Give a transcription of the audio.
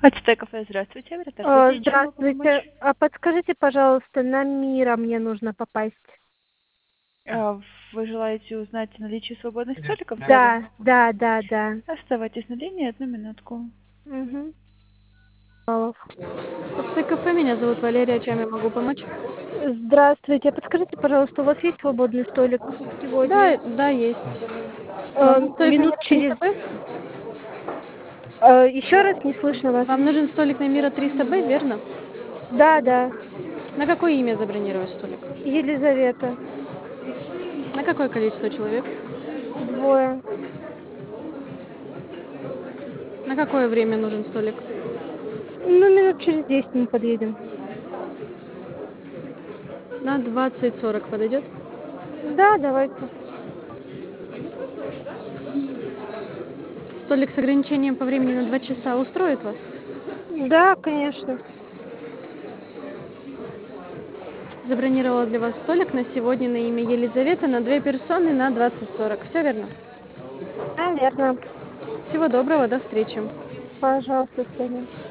АЦТ кафе, здравствуйте. Здравствуйте. Чем могу Здравствуйте. помочь? А подскажите, пожалуйста, на Мира мне нужно попасть. А, Вы желаете узнать наличие свободных столиков в зале? Да. Оставайтесь на линии одну минутку. Мгм. АЦТ кафе, меня зовут Валерия, чем я могу помочь? Здравствуйте. Подскажите, пожалуйста, у вас есть свободный столик сегодня? Да, есть. Вам нужен столик на Минут Мира через... 300Б? Еще раз не слышно вас. Вам нужен столик на Мира 300Б, верно? Да. На какое имя забронировать столик? Елизавета. На какое количество человек? Двое. На какое время нужен столик? Ну, минут через 10 мы подъедем. На 20:40 подойдет? Да, давайте. Столик с ограничением по времени на 2 часа устроит вас? Да, конечно. Забронировала для вас столик на сегодня на имя Елизавета на 2 персоны на 20:40. Все верно? Наверно. Всего доброго, до встречи. Пожалуйста, Соня.